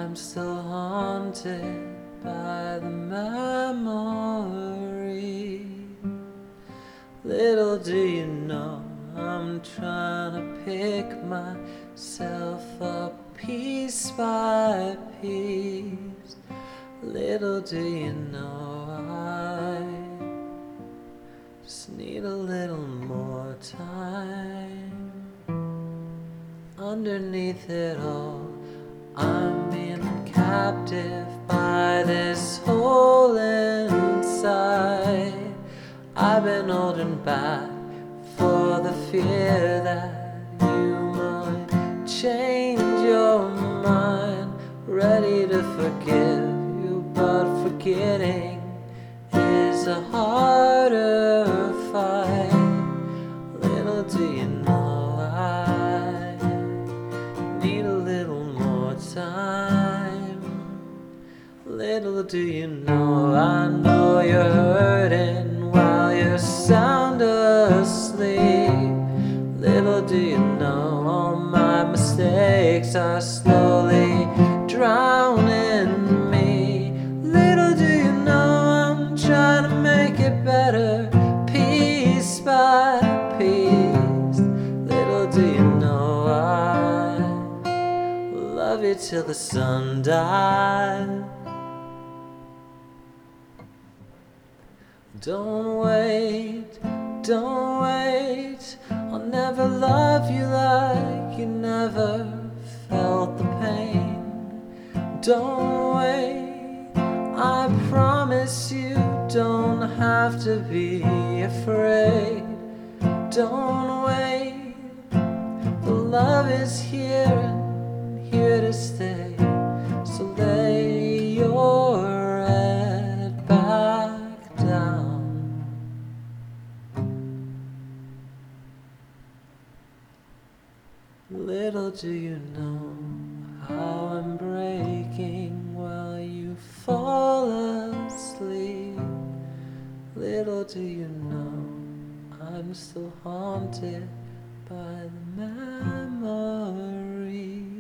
I'm still haunted by the memory. Little do you know, I'm trying to pick myself up piece by piece. Little do you know, I just need a little more time. Underneath it all, I'm being captive by this hole inside. I've been holding back for the fear that you might change your mind. Ready to forgive you, but forgetting is a harder fight. Little do you know, I need a little more time. Little do you know, I know you're hurting while you're sound asleep. Little do you know, all my mistakes are slowly drowning me. Little do you know, I'm trying to make it better, piece by piece. Little do you know, I love you till the sun dies. Don't wait, don't wait, I'll never love you like you never felt the pain. Don't wait, I promise you don't have to be afraid. Don't wait, the love is here and here to stay. So lay your head back down. Little do you know how I'm breaking while you fall asleep. Little do you know I'm still haunted by the memory.